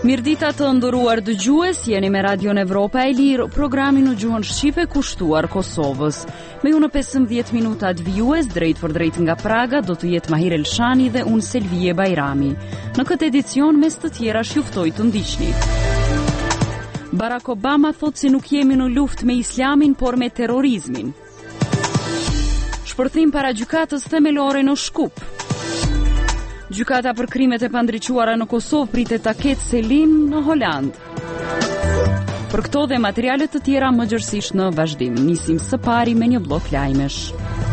Mirdita të nderuar dëgjues, jeni me Radion Evropa e Lirë, programin në gjuhën shqipe kushtuar Kosovës. Me ju në 15 minutat vijues, drejt për drejt nga Praga, do të jetë Mahir Elshani dhe unë Selvije Bajrami. Në këtë edicion, mes të tjera shjuftoj të ndiqni. Barack Obama thot se nuk jemi në luftë me islamin, por me terrorizmin. Shpërthim para gjykatës themelore në Shkup. Gjykata për krimet e pandriquara në Kosovë pritet ta ketë selim në Holand. Për këto dhe materialet të tjera më gjërësisht në vazhdim. Nisim së pari me një blok lajmesh.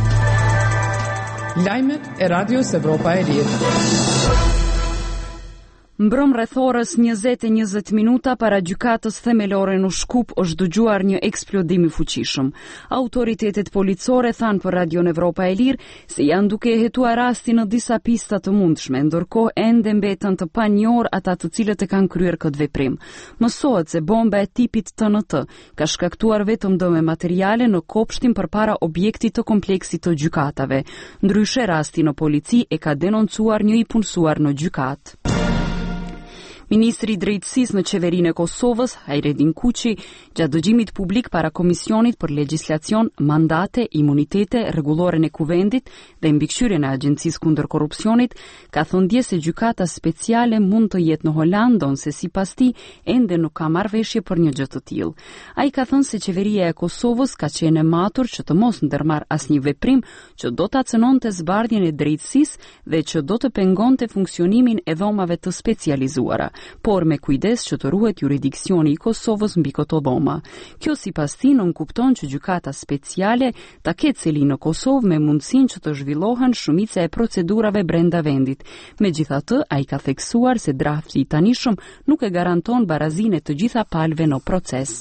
Lajmet e Radios Evropa e Lirë. Mbrëm rreth orës 20 minuta para gjykatës themelore në Shkup është dëgjuar një eksplodim i fuqishëm. Autoritetet policore thanë për Radion Evropa e Lirë se janë duke hetuar rastin në disa pista të mundshme, ndërkohë ende mbeten të panjohur ata të cilët e kanë kryer këtë veprim. Mësohet se bomba e tipit TNT ka shkaktuar vetëm dëme materiale në kopshtin përpara objektit të kompleksit të gjykatave. Ndryshe rasti në polici e ka denoncuar një i punësuar në gjykatë. Ministri i Drejtësisë në qeverinë e Kosovës, Hajredin Kuqi, gjatë dëgjimit publik para Komisionit për Legjislacion, Mandate, Imunitete, Rregulloren e Kuvendit dhe mbikëqyrjen e Agjencisë kundër korrupsionit, ka thënë dje se gjykata speciale mund të jetë në Holand, se sipas tij ende nuk ka marrëveshje për një gjë të tillë. Ai ka thënë se qeveria e Kosovës ka qenë e matur që të mos ndërmarr asnjë veprim që do ta cënonte zbardhjen e drejtësisë dhe që do të pengonte funksionimin e dhomave të specializuara, por me kujdes që të ruhet juridiksioni i Kosovës mbi këto dhoma. Kjo sipas tij nuk kupton që gjykata speciale ta ketë selin në Kosovë me mundësinë që të zhvillohen shumica e procedurave brenda vendit. Megjithatë, ai ka theksuar se drafti i tanishëm nuk e garanton barazinë e të gjitha palëve në proces.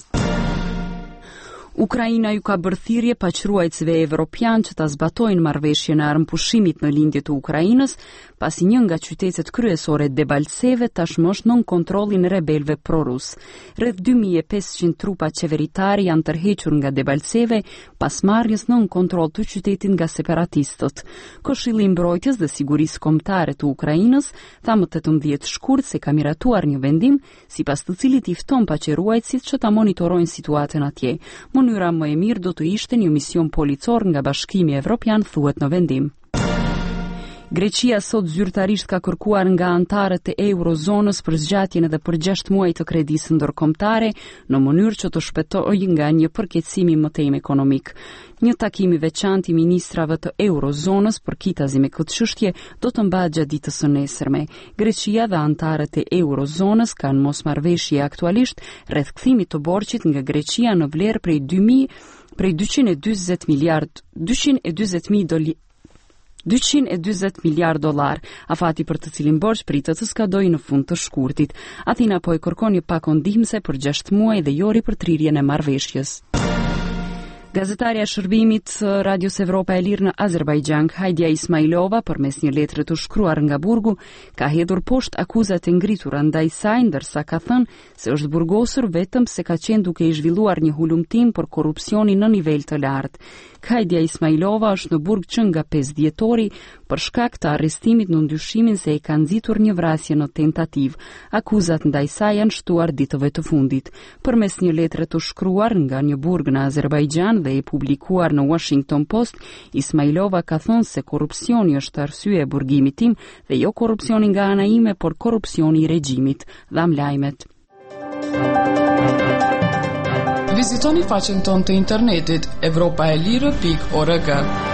Ukraina ju ka bërë thirrje paqruajtësve evropian që ta zbatojnë marrëveshjen e armëpushimit në lindje të Ukrainës, pasi një nga qytetet kryesore Debaltseve tashmë është nën kontrollin e rebelëve prorus. Rreth 2500 trupa qeveritare janë tërhequr nga Debaltseve pas marrjes nën kontroll të qytetit nga separatistët. Këshilli i Mbrojtjes dhe Sigurisë Kombëtare të Ukrainës tha më 18 shkurt se ka miratuar një vendim sipas të cilit i fton paqëruajtësit që ta monitorojnë situatën atje. Mënyra më e mirë do të ishte një mision policor nga Bashkimi Evropian, thuhet në vendim. Greqia sot zyrtarisht ka kërkuar nga antarët e eurozonës për zgjatjen edhe për 6 muaj të kredisë ndërkombëtare në mënyrë që të shpëtojë nga një përkeqësim i mëtejmë ekonomik. Një takim i veçantë i ministrave të eurozonës përkitazi me këtë çështje do të mbahet gjatë ditës së nesërme. Greqia dhe antarët e eurozonës kanë mosmarrëveshje aktualisht rreth kthimit të borxhit nga Greqia në vlerë prej 240 miliard dollar, afati për të cilin borxh pritet të skadojë në fund të shkurtit. Athina po e kërkon një pakon ndihmëse për 6 muaj dhe jori për trirjen e marrëveshjes. Gazetarja e shërbimit Radios Evropa e Lirë në Azerbajxhan, Hajdia Ismailova, përmes një letre të shkruar nga burgu, ka hedhur poshtë akuzat e ngritura ndaj saj, ndërsa ka thënë se është burgosur vetëm se ka qenë duke i zhvilluar një hulumtim për korrupsionin në nivel të lartë. Hajdia Ismailova është në burg që nga 5 dhjetori për shkak të arrestimit në ndyshimin se e ka nxitur një vrasje në tentativë. Akuzat ndaj saj janë shtuar ditëve të fundit. Përmes një letre të shkruar nga një burg në Azerbajxhan dhe e publikuar në Washington Post, Ismailova ka thënë se korrupsioni është arsye e burgimit tim dhe jo korrupsioni nga ana ime, por korrupsioni i regjimit. Dham lajmet. Vizitoni faqen tonë të internetit europaelire.org.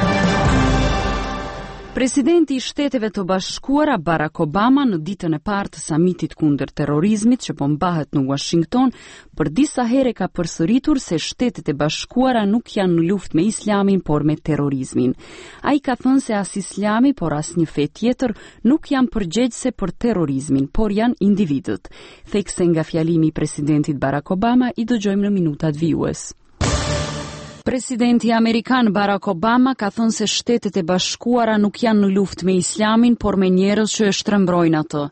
Presidenti i Shteteve të Bashkuara Barack Obama në ditën e parë të samitit kundër terrorizmit që po mbahet në Washington për disa herë ka përsëritur se Shtetet e Bashkuara nuk janë në luftë me Islamin por me terrorizmin. Ai ka thënë se as Islami por as një fe tjetër nuk janë përgjegjëse për terrorizmin, por janë individët. Thekse nga fjalimi i presidentit Barack Obama i dëgjojmë në minutat vijues. Presidenti Amerikan Barack Obama ka thënë se Shtetet e Bashkuara nuk janë në luftë me Islamin, por me njerëz që e shtrembrojnë atë.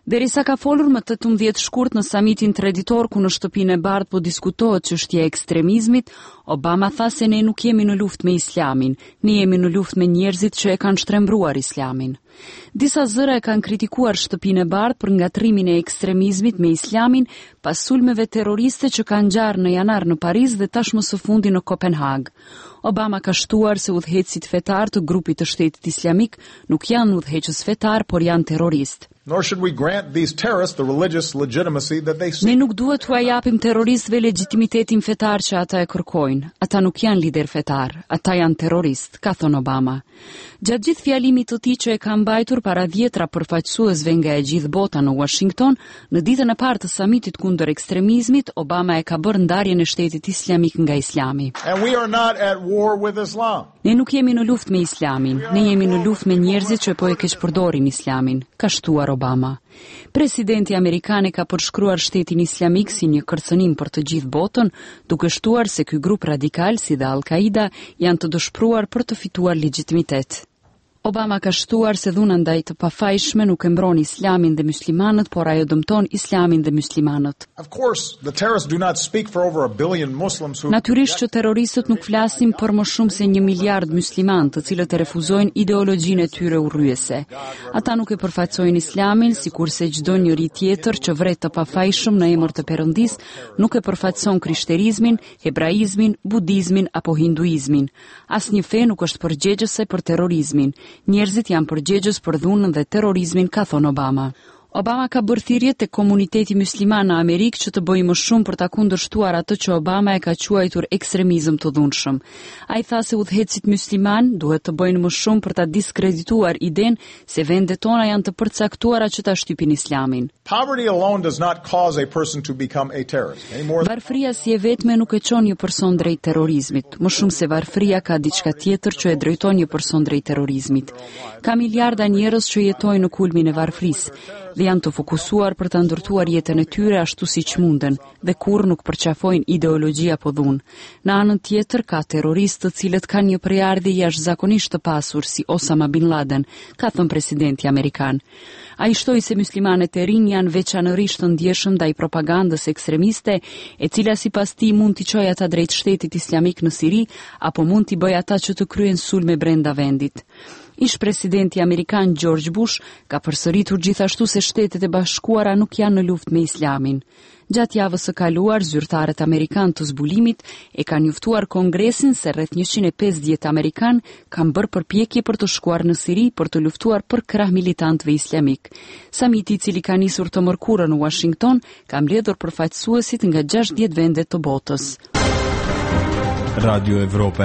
Derisa ka folur më 18 shkurt në samitin traditor ku në shtëpinë e bardhë po diskutohet çështja e ekstremizmit, Obama tha se ne nuk jemi në luftë me Islamin, ne jemi në luftë me njerëzit që e kanë shtrembruar Islamin. Disa zëra e kanë kritikuar shtëpinë e bardhë për ngatrimin e ekstremizmit me Islamin pas sulmeve terroriste që kanë ngjarë në janar në Paris dhe tashmë së fundi në Kopenhag. Obama ka shtuar se udhëheqësit fetar të grupit të Shtetit Islamik nuk janë udhëheqës fetar, por janë terroristë. Nor should we grant these terrorists the religious legitimacy that they seek. Ne nuk duhet t'u japim terroristëve legitimitetin fetar që ata e kërkojnë. Ata nuk janë lider fetar, ata janë terroristë, ka thënë Obama. Gjatë gjithë fjalimit të tij që e ka mbajtur para dhjetra përfaqësuesve nga e gjithë bota në Washington, në ditën e parë të samitit kundër ekstremizmit, Obama e ka bërë ndarjen e Shtetit Islamik nga Islami. And we are not at war with Islam. Ne nuk jemi në luftë me Islamin, ne jemi në luftë me njerëzit që po e keqpërdorin Islamin, ka shtuar Obama. Presidenti amerikan e ka përshkruar Shtetin Islamik si një kërcënim për të gjithë botën, duke shtuar se ky grup radikal si dhe Al-Qaida janë të dëshpëruar për të fituar legjitimitet. Obama ka shtuar se dhuna ndaj të pafajshme nuk e mbron Islamin dhe muslimanët, por ajo dëmton Islamin dhe muslimanët. Of course, the terrorists do not speak for over 1 billion Muslims who Natyrisht që terroristët nuk flasin për më shumë se 1 miliard musliman, të cilët e refuzojnë ideologjinë e tyre urryese. Ata nuk e përfaqësojnë Islamin, sikurse çdo njeri tjetër që vret të pafajshëm në emër të Perëndis, nuk e përfaqëson krishterizmin, hebraizmin, budizmin apo hinduizmin. Asnjë fe nuk është përgjegjëse për terrorizmin. Njerëzit janë përgjegjës për dhunën dhe terrorizmin, ka thënë Obama. Obama ka bërë thirrje te komuniteti musliman në Amerikë që të bëjë më shumë për ta kundërshtuar atë që Obama e ka quajtur ekstremizëm të dhunshëm. Ai tha se udhëheqësit musliman duhet të bëjnë më shumë për ta diskredituar idenë se vendet tona janë të përcaktuara që ta shtypin Islamin. Poverty alone does not cause a person to become a terrorist. Varfëria si e vetme nuk e çon një person drejt terrorizmit, më shumë se varfëria ka diçka tjetër që e drejton një person drejt terrorizmit. Ka miliarda njerëz që jetojnë në kulmin e varfërisë dhe janë të fokusuar për të ndërtuar jetën e tyre ashtu siç munden dhe kurrë nuk përqafojnë ideologji apo dhunë. Në anën tjetër ka terroristë të cilët kanë një prejardhje jashtëzakonisht të pasur si Osama Bin Laden, ka thënë presidenti amerikan. Ai shtoi se muslimanët e rinj janë veçanërisht të ndjeshëm ndaj propagandës ekstremiste, e cila sipas tij mund t'i çojë ata drejt Shtetit Islamik në Siri apo mund t'i bëjë ata që të kryejnë sulme brenda vendit. Ish presidenti amerikan George Bush ka përsëritur gjithashtu se Shtetet e Bashkuara nuk janë në luftë me Islamin. Gjatë javës së kaluar, zyrtarët amerikan të zbulimit e kanë njoftuar Kongresin se rreth 150 amerikan kanë bërë përpjekje për të shkuar në Siri për të luftuar për krah militantëve islamik. Samiti, i cili ka nisur të mërkurën në Washington, ka mbledhur përfaqësuesit nga 60 vende të botës. Radio Evropa